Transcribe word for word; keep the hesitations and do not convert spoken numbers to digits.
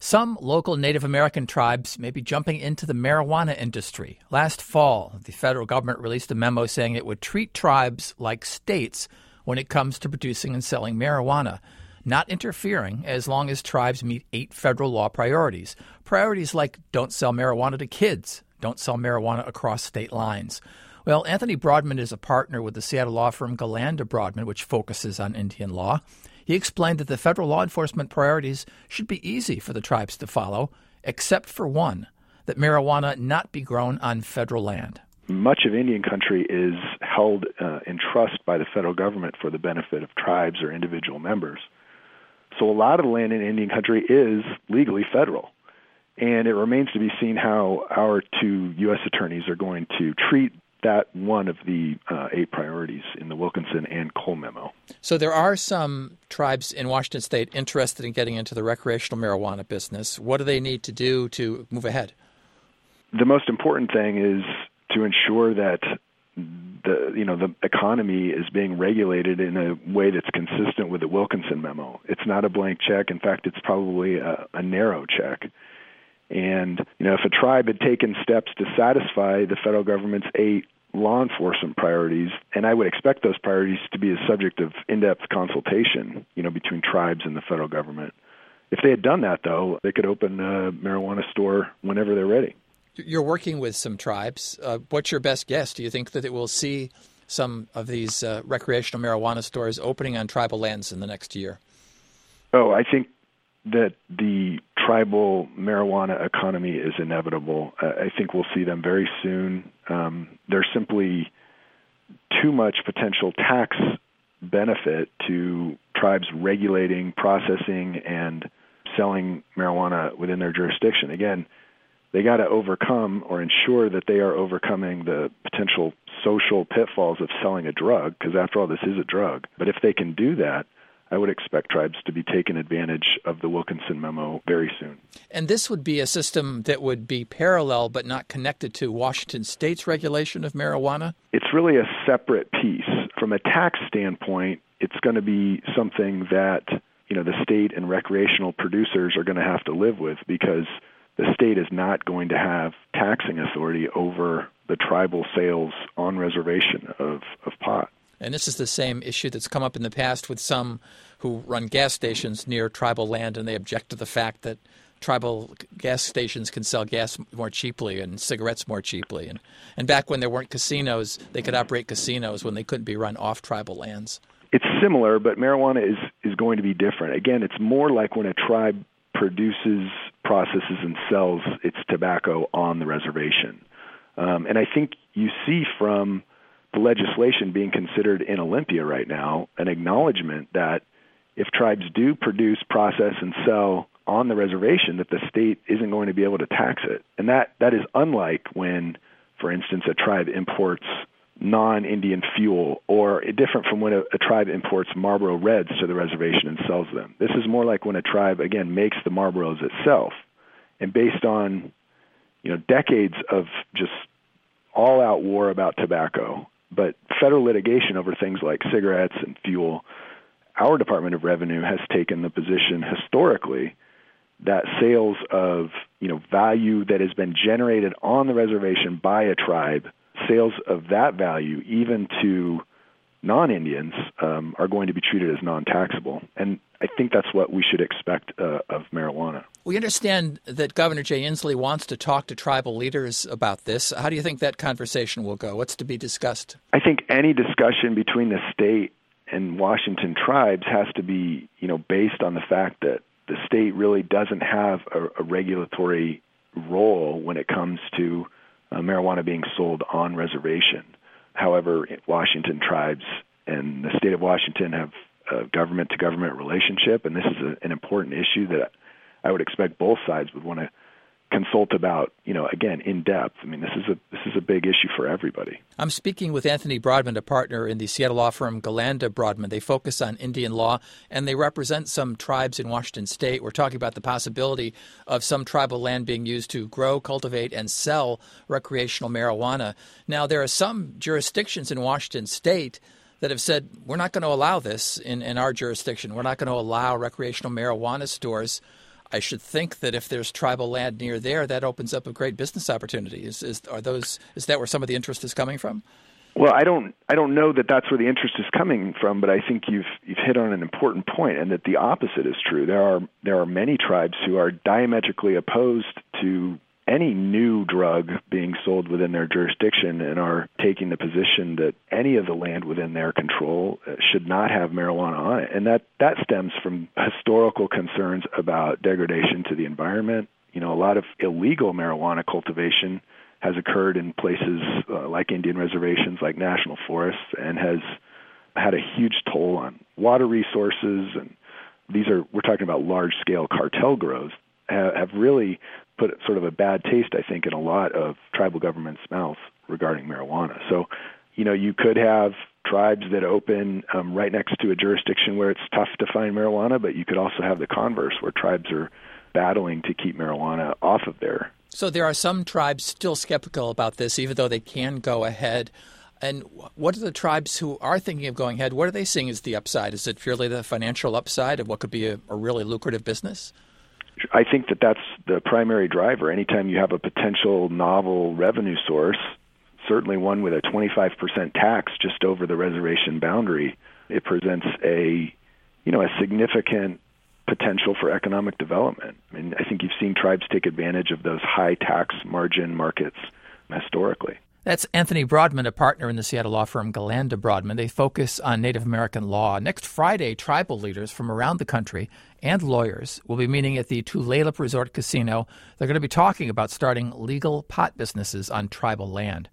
Some local Native American tribes may be jumping into the marijuana industry. Last fall, the federal government released a memo saying it would treat tribes like states when it comes to producing and selling marijuana, not interfering as long as tribes meet eight federal law priorities. Priorities like don't sell marijuana to kids, don't sell marijuana across state lines. Well, Anthony Broadman is a partner with the Seattle law firm Galanda Broadman, which focuses on Indian law. He explained that the federal law enforcement priorities should be easy for the tribes to follow, except for one, that marijuana not be grown on federal land. Much of Indian country is held uh, in trust by the federal government for the benefit of tribes or individual members. So a lot of the land in Indian country is legally federal. And it remains to be seen how our two U S attorneys are going to treat that one of the uh, eight priorities in the Wilkinson and Cole memo. So there are some tribes in Washington state interested in getting into the recreational marijuana business. What do they need to do to move ahead? The most important thing is to ensure that the you know the economy is being regulated in a way that's consistent with the Wilkinson memo. It's not a blank check. In fact, it's probably a, a narrow check. And, you know, if a tribe had taken steps to satisfy the federal government's eight law enforcement priorities, and I would expect those priorities to be the subject of in-depth consultation, you know, between tribes and the federal government. If they had done that, though, they could open a marijuana store whenever they're ready. You're working with some tribes. Uh, what's your best guess? Do you think that it will see some of these uh, recreational marijuana stores opening on tribal lands in the next year? Oh, I think that the tribal marijuana economy is inevitable. Uh, I think we'll see them very soon. Um, there's simply too much potential tax benefit to tribes regulating, processing, and selling marijuana within their jurisdiction. Again, they got to overcome or ensure that they are overcoming the potential social pitfalls of selling a drug, because after all, this is a drug. But if they can do that, I would expect tribes to be taking advantage of the Wilkinson memo very soon. And this would be a system that would be parallel but not connected to Washington state's regulation of marijuana? It's really a separate piece. From a tax standpoint, it's going to be something that, you know, the state and recreational producers are going to have to live with, because the state is not going to have taxing authority over the tribal sales on reservation of, of pot. And this is the same issue that's come up in the past with some who run gas stations near tribal land, and they object to the fact that tribal gas stations can sell gas more cheaply and cigarettes more cheaply. And, and back when there weren't casinos, they could operate casinos when they couldn't be run off tribal lands. It's similar, but marijuana is, is going to be different. Again, it's more like when a tribe produces, processes, and sells its tobacco on the reservation. Um, and I think you see from the legislation being considered in Olympia right now an acknowledgement that if tribes do produce, process, and sell on the reservation, that the state isn't going to be able to tax it. And that, that is unlike when, for instance, a tribe imports non-Indian fuel, or different from when a, a tribe imports Marlboro Reds to the reservation and sells them. This is more like when a tribe, again, makes the Marlboros itself. And based on, you know, decades of just all-out war about tobacco, but federal litigation over things like cigarettes and fuel, our Department of Revenue has taken the position historically that sales of, you know, value that has been generated on the reservation by a tribe, sales of that value even to non-Indians um, are going to be treated as non-taxable. And I think that's what we should expect uh, of marijuana. We understand that Governor Jay Inslee wants to talk to tribal leaders about this. How do you think that conversation will go? What's to be discussed? I think any discussion between the state and Washington tribes has to be, you know, based on the fact that the state really doesn't have a, a regulatory role when it comes to uh, marijuana being sold on reservation. However, Washington tribes and the state of Washington have a government-to-government relationship, and this is a, an important issue that I would expect both sides would want to consult about, you know, again, in depth. I mean, this is a this is a big issue for everybody. I'm speaking with Anthony Broadman, a partner in the Seattle law firm Galanda Broadman. They focus on Indian law, and they represent some tribes in Washington state. We're talking about the possibility of some tribal land being used to grow, cultivate, and sell recreational marijuana. Now, there are some jurisdictions in Washington state that have said, we're not going to allow this in, in our jurisdiction. We're not going to allow recreational marijuana stores. I should think that if there's tribal land near there, that opens up a great business opportunity. Is, is are those is that where some of the interest is coming from? Well, I don't I don't know that that's where the interest is coming from, but I think you've you've hit on an important point, and that the opposite is true. There are there are many tribes who are diametrically opposed to any new drug being sold within their jurisdiction, and are taking the position that any of the land within their control should not have marijuana on it. And that, that stems from historical concerns about degradation to the environment. You know, a lot of illegal marijuana cultivation has occurred in places uh, like Indian reservations, like national forests, and has had a huge toll on water resources. And these are, we're talking about large-scale cartel grows, have, have really put sort of a bad taste, I think, in a lot of tribal governments' mouths regarding marijuana. So, you know, you could have tribes that open um, right next to a jurisdiction where it's tough to find marijuana, but you could also have the converse, where tribes are battling to keep marijuana off of there. So there are some tribes still skeptical about this, even though they can go ahead. And what are the tribes who are thinking of going ahead? What are they seeing as the upside? Is it purely the financial upside of what could be a, a really lucrative business? I think that that's the primary driver. Anytime you have a potential novel revenue source, certainly one with a twenty-five percent tax just over the reservation boundary, it presents a, you know, a significant potential for economic development. I mean, I think you've seen tribes take advantage of those high tax margin markets historically. That's Anthony Broadman, a partner in the Seattle law firm Galanda Broadman. They focus on Native American law. Next Friday, tribal leaders from around the country and lawyers will be meeting at the Tulalip Resort Casino. They're going to be talking about starting legal pot businesses on tribal land.